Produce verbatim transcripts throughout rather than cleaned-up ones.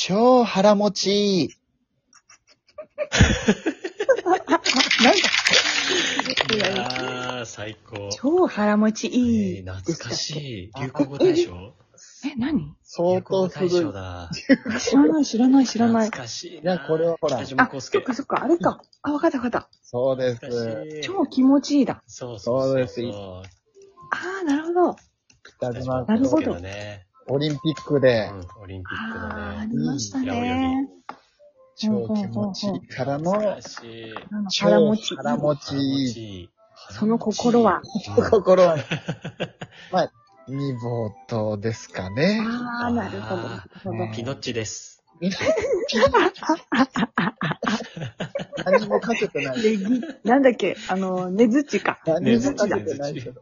超腹持ちいい。 なんだいやー、最高。 超腹持ちいい、 えー、懐かしい。流行語大賞え、何相当大古い。 賞だ。 知らない、知らない、知らない。 懐かしいいやこれはほら北島あ、 康介。 そっかそっか、あれか。あ、わかったわかった。 そうです。 懐かしい。 超気持ちいいだ。 そうそうそう。 そうですあー、なるほど。 北島なるほど康介のね。 オリンピックで、 うん、オリンピックのあー、あね。 りました平泳ね。 超気持ちいいからの、 懐かしい。 あの超腹持ちいい。 腹持ち腹持いい。 ちいい。 その心は。 心は、まあ、二ボートですかね。 あー、なるほど。なるほど。 ピノッチです。 何もかけてない。 ネギ、なんだっけ、あの、ねずちか。 何もかけてないけど。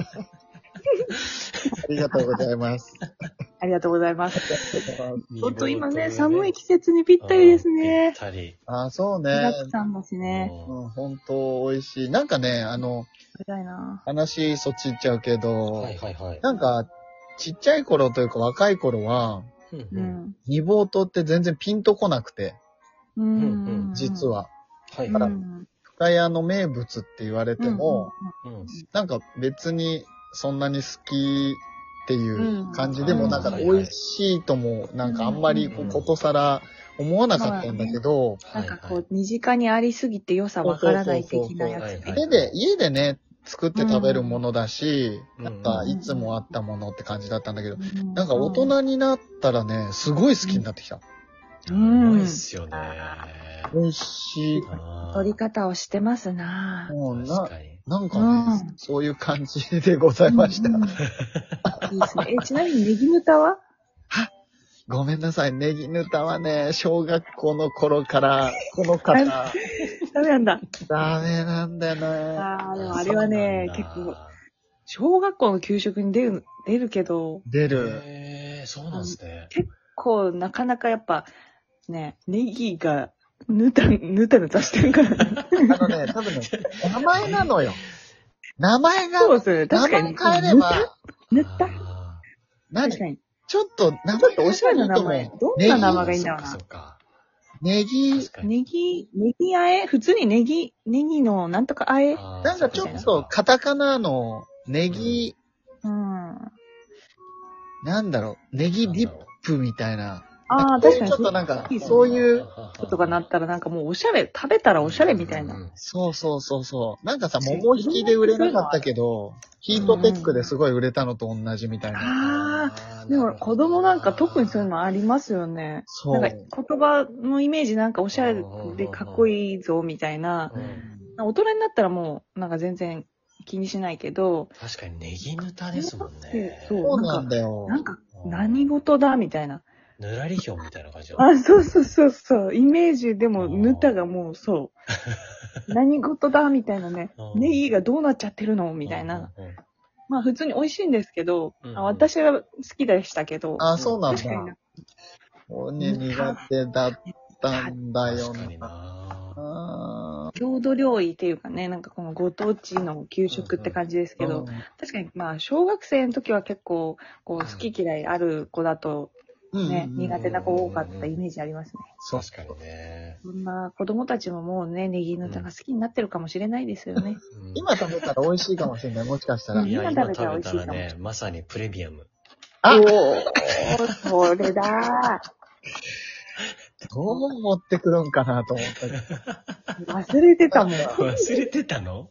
ありがとうございます。 ありがとうございます。ちょっと今ね、寒い季季節にぴったりですね。 ぴったり。 あ、そうね。 具だくさんだしね。 うんうん、本当美味しい。なんかね、あの、 食べたいな。 話そっち行っちゃうけど、 はいはいはい。 なんか、ちっちゃい頃というか若い頃は、 うんううん。 ん。 煮ぼうとって全然ピンとこなくて、 ううんん。 実は。 はいはい。 うん。 深谷の名物って言われても、 うんなんか別にそんなに好きっていう感じでも、 うんなんかはいはい美味しいとも、なんかあんまりこうことさら思わなかったんだけど、 なんかこう、身近にありすぎて良さわからない的なやつね。 そうそうそうそう家で、家でね、作って食べるものだし、 うんなんかいつもあったものって感じだったんだけど、 うんなんか大人になったらね、すごい好きになってきた。 うまいっすよね。 美味しい。 あー取り方をしてますなぁ。 もうな確か、に。 なんかね、 うんそういう感じでございました。 うんうんいいですね。え、ちなみにネギヌタはごめんなさい、ネギヌタはね、小学校の頃から、この方、 ダメなんだ。 ダメなんだよね。 ああ、でもあれはね、結構、 そうなんだ小学校の給食に出る、出るけど、 出る。 へー、そうなんですね。 こう、なかなかやっぱ、ね、ネギが、ぬた、ぬたぬたしてるから。 あのね、多分ね、名前なのよ。名前が、 そうですね。 名確かに。 前変えれば、 ぬたあ何確かに。 ちょっと名前ちょっとおしゃれな名前いいと思う。 どんな名前ーがいいんだろうなそっかそっか。 ネギ、 確かに。 ネギ、ネギあえ普通にネギ、ネギのなんとかあえあーなんかちょっそとかカタカナのネギ、 うん。 なんだろう、ネギディップみたいな。 ああ、 そういう確かに。 ちょっとなんかいいですねそういうことがなったらなんかもうおしゃれ、食べたらおしゃれみたいな。 うんうんうんそうそうそうそう。なんかさ、 そう桃引きで売れなかったけど、ヒートテックですごい売れたのと同じみたいな。 ああ、 ーでも子供なんか特にそういうのありますよね。 そう。 なんか言葉のイメージなんかおしゃれでかっこいいぞみたいな。 うん大人になったらもうなんか全然気にしないけど、 確かにネギヌタですもんね。 そうそうなんだよ。 なんか何事だみたいな。 ぬらりひょんみたいな感じだ。 あ、そうそうそうそう。イメージでもぬたがもうそう。何事だみたいなねあ。ーネギがどうなっちゃってるのみたいな。 うんうんうん。 まあ普通に美味しいんですけど、 うんうんあ私は好きでしたけど。 あ、そうなんだ確。かにな。 おね、苦手だったんだよ確かにな。 な。 郷土料理っていうかね、なんかこのご当地の給食って感じですけど、 うん確かにまあ小学生の時は結構こう好き嫌いある子だとね、 うん苦手な子多かったイメージありますね。 そう確かにね。 そんな子供たちももうね、ネギヌタが好きになってるかもしれないですよね。 うん今食べたら美味しいかもしれない。もしかしたら。 うんいや、 今今食食べたら美味しいかもべたらね、まさにプレミアム。 あおー、それだどう持ってくるんかなと思ったけど。 ー。忘れてたもん。 忘れてたの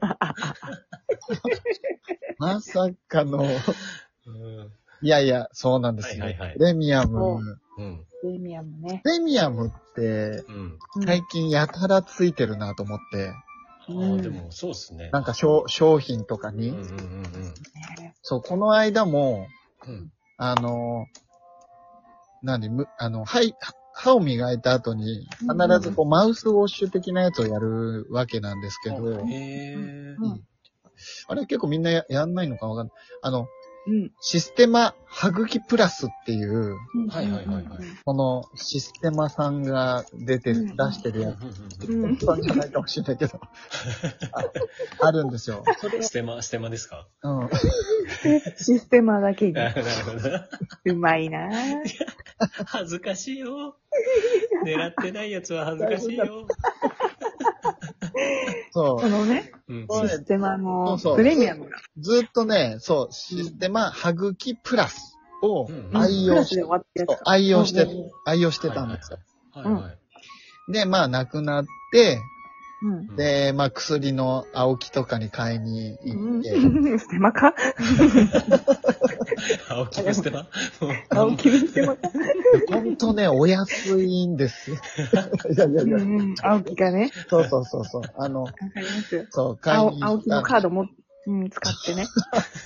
まさかの。 うん。 いやいや、そうなんですよ。 はいはいはいプレミアそム。 うん。 プレミアムね。 プレミアムって、 うん。 うん最近やたらついてるなと思って。 うんああ、でもそうっすね。 なんか商商品とかに。 うんうんうんねそう、この間も、 うん。うん。 あの、何、む、あの、はい、歯を磨いた後に、必ずこう、マウスウォッシュ的なやつをやるわけなんですけど、 へえ。 うんあれ結構みんなややんないのかわかんない。あの、 うん。 システマはぐきプラスっていう、 はいはいはいはいこのシステマさんが出て、 うん出してるやつ、 うん本当じゃないかもしれないけど、ああるんですよ。それをステマ、ステマですか？ うん。 システマだけに。 なるほど。 うまいなぁ。 恥ずかしいよ。狙ってないやつは恥ずかしいよ。 そこのね、 うんそうシステマそうのそうプレミアムが。 う。ずっとね、そう、システマはぐきプラスをうん愛用して、 プラスで終わってやそうつか。 愛用してうんうん、 愛用してたんですよ。 はいはい。 で、まあ、亡くなって、 うん。 で、まあ、薬の青木とかに買いに行って、 うん。ステマか青木のステマ青木のステマかほんとね、お安いんですよ。いやいやいや、 うんうん。青木がね。 そうそうそうそう。あの、 わかりますよ。 そう、買い青青木に行ったのカードも、うん、使ってね。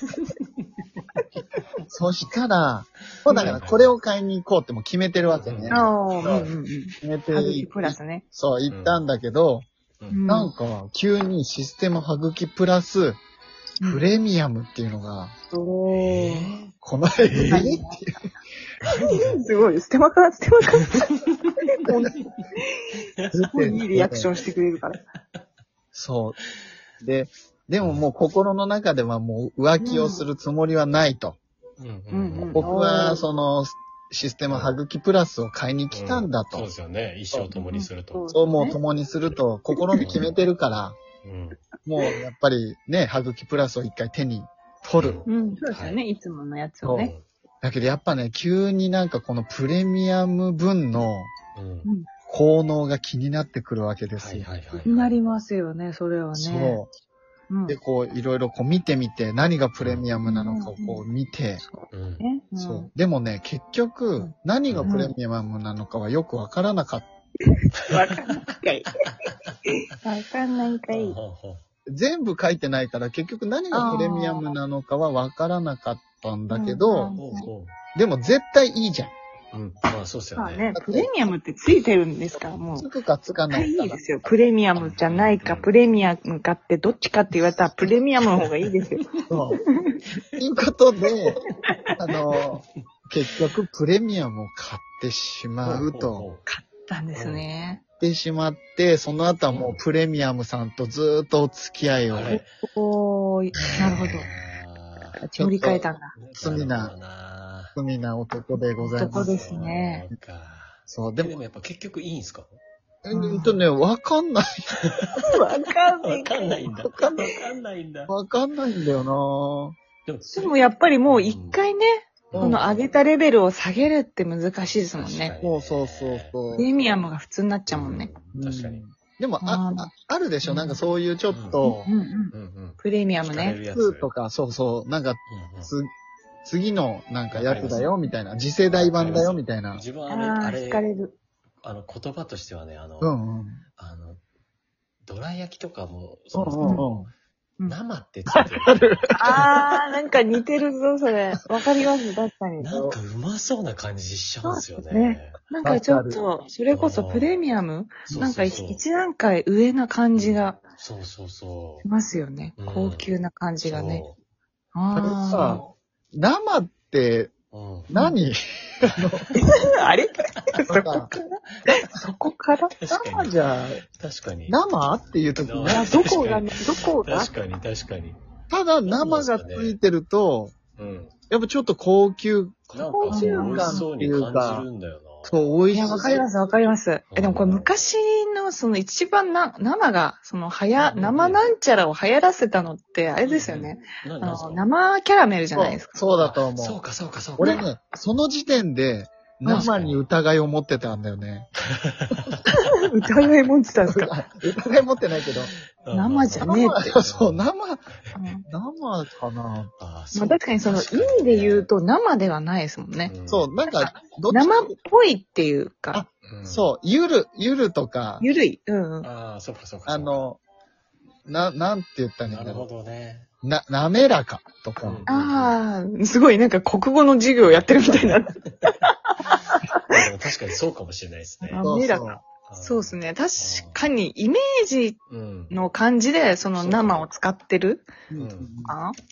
そしたら、そうだからこれを買いに行こうってもう決めてるわけね。 ああ、うんうんうん。 決めてはぐきプラスね。 そう、行ったんだけど、 うんなんか、急にシステムはぐきプラス、プレミアムっていうのが、 おー。 この、えー何っていうすごい。ステマかステマかもうすごいいい出てリアクションしてくれるから。 そう。で、でももう心の中ではもう浮気をするつもりはないと。 うんうんうん僕はそのシステムはぐきプラスを買いに来たんだと。 そうですよね。一生共にすると。 そうもう共にすると心に決めてるから、 うんもうやっぱりね、はぐきプラスを一回手に取る。 うん、そうですよね。いつものやつをね。 だけどやっぱね、急になんかこのプレミアム分のうん効能が気になってくるわけですよ。 はいはいはい。 気になりますよね、それはね。 そう。 うん。 で、こう、いろいろこう見てみて、何がプレミアムなのかをこう見て、 うんね。うんそう。でもね、結局、何がプレミアムなのかはよくわからなかった。 わかんないかい。わかんないかい。 全部書いてないから、結局何がプレミアムなのかはわからなかったんだけど、 うんほうほでも絶対いいじゃん。 ううん。まあそうっすよね。 まあね、プレミアムってついてるんですから、もう。 つくかつかないかいいですよ。プレミアムじゃないか、プレミアムかってどっちかって言われたら、プレミアムの方がいいですよ。 そう。ということで、あの、結局プレミアムを買ってしまうと。 買ったんですね。 買ってしまって、その後はもうプレミアムさんとずーっとお付き合いを。 あれおー、なるほど。 あ乗り換えたんだ。 ー罪なるほどな罪な男でございます。 男ですね。 そうかそう、 ででも、 もやっぱ結局いいんすか？ えっとね、わかんない。 わかんないわかんないんだ。 わかんないわかんないんだ。 わかんないんだよでも、 でもやっぱりもう一回ね、 うんこの上げたレベルを下げるって難しいですもん確ね。 かにそうそうそうそうプ。レミアムが普通になっちゃうもんね。 確かに。 うんでも、あ、 うんああるでしょなんかそういうちょっとう、んうん。 うんうん。 プレミアムね。 惹かれるやつツーとか、そうそう、なんか、 うんうんつ、次のなんかやつだよ、みたいな。次世代版だよ、みたいな。 自分はあれ、 ああ、 あ惹かれ、 れる。 あの、言葉としてはね、あの、 うんうん。 あの、どら焼きとかも、 うそのんうんうん。 うん生ってついてる。 あー、なんか似てるぞ、それ。わかります、確かに。 なんかうまそうな感じしちゃうんですよそうですねね。 なんかちょっと、それこそプレミアムそうそうそうなんか一一段階上な感じがそうそうそしますよね。 うん高級な感う。 じがね。 あれあさ、生ってそう。うん。 何、 あ。あれそなんかこからそこから確かに。 生じゃ、 確かに。 生っていう時に、 あ、どこがね、どこが確かに、確かに。 ただ生がついてると、 うん。 やっぱちょっと高級、 なん高級か美味感しそうにっていうか感じるんだよな。 そう、美味しい。 いや、わかります、わかります。え、でもこれ昔の、その一番な、生が、その、はや、 うん生なんちゃらを流行らせたのって、あれですよね。あななんすかの、生キャラメルじゃないですか。 そうだと思う。 そうか、そうか、そうか。 俺ね、その時点で、生に疑いを持ってたんだよね。 疑い持ってたんですか疑い持ってないけど。 うん生じゃねえって生、そう、生、 うん生かな。 あまあ確かにその意味で言うと生ではないですもんね。 そう、なんか、どっち生っぽいっていうか、 うん。 そう、ゆる、ゆるとか、 ゆるい。うんうん。 ああ、そうか、そうか。 あの、な、なんて言ったらいいんなるほだろどね。 う。な、滑らかとか。 うんああ、すごいなんか国語の授業やってるみたいな。 でも確かにそうかもしれないですね。 滑らか。そうですね。確かにイメージうん。 の感じでその生を使ってる。 うんうんあ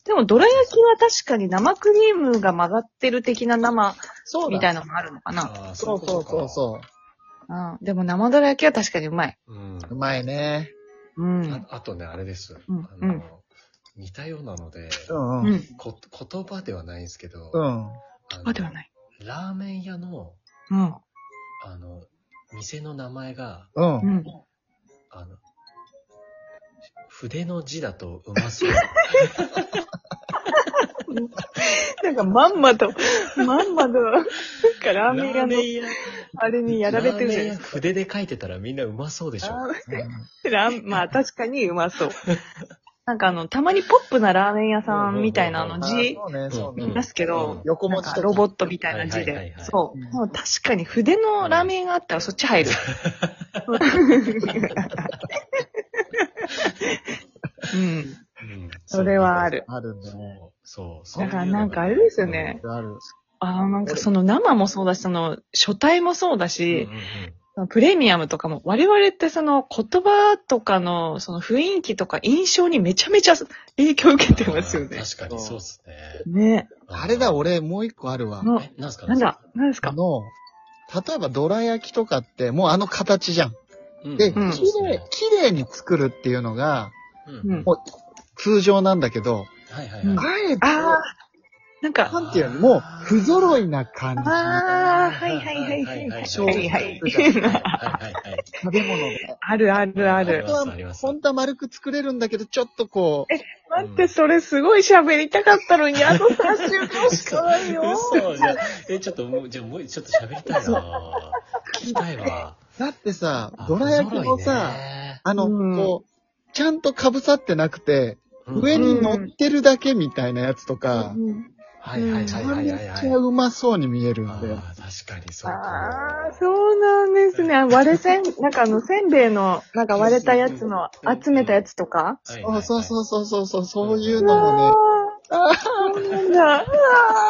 でも、どら焼きは確かに生クリームが混ざってる的な生そうだ。 みたいなのもあるのかな。 ああ、 そうそうそうそう。 うん。でも生どら焼きは確かにうまい。 う。うん。 うまいね。 うん。 ああとね、あれです。 うんあの、 うん似たようなので、 うんうん。 うん。 こ言葉ではないんですけど、 うん。 あのあ、ではない。 ラーメン屋の、 うん。 あの、店の名前が、 うん。 うん。 あの、筆の字だとうまそう。 なんかまんまと、まんまと、なんかラーメン屋の、 屋、 あれにやられてるじゃないラーメン屋ですか。 筆で書いてたらみんなうまそうでしょ。 ラーまあ確かにうまそう。なんかあの、たまにポップなラーメン屋さんみたいなあのあ字、 そうね、そうね。 うんいますけど、 横文字とか。 なんかロボットみたいな字で。 はいはいはいはいそううん。 もう確かに筆のラーメンがあったらそっち入る。うん。 うんそれはある。 あるね。 そう、そう。 だからなんかあれですよね。 ある。 ああ、なんかその生もそうだし、その書体もそうだうんしうん、 プレミアムとかも、我々ってその言葉とかのその雰囲気とか印象にめちゃめちゃ影響を受けてますよね。 確かにそうっすね。 ね。 あれだ、俺もう一個あるわ。 のえ、なんすかなんだ、なんですか。 あの、例えばどら焼きとかってもうあの形じゃん。 うんで、 うん綺麗、綺麗に作るっていうのがうんうんもう通常なんだけど、 はいはいうんはい。 あえて、 ああ、なんか、 なんていうの、もう不揃いな感じ。 ああ、はいはいはいはいはい。 そうはいはい。 はいはいはい。 食べ物で。 あるあるああるり。ますあります。 本当は丸く作れるんだけど、ちょっとこう、 待って、それすごい喋りたかったのに、あとさんしゅうかんしかないよ。 嘘じゃあ、え、ちょっともう、じゃあもうちょっと喋りたいな聞きたいわ。 だってさ、 あどら焼きも不揃いさ、 ねあの、 うんこう、ちゃんと被さってなくて、上に乗ってるだけみたいなやつとか、 はいはいめはいはいはいはい。 ちゃうまそうに見えるんで。 ああ、確かにそうかも。 ああ、そうなんですね。割れせん、なんかあの、せんべいの、なんか割れたやつの、集めたやつとか。 はいはいはいそうそうそうそうそう、そういうのもね、 ああ、そうなんだ。うわー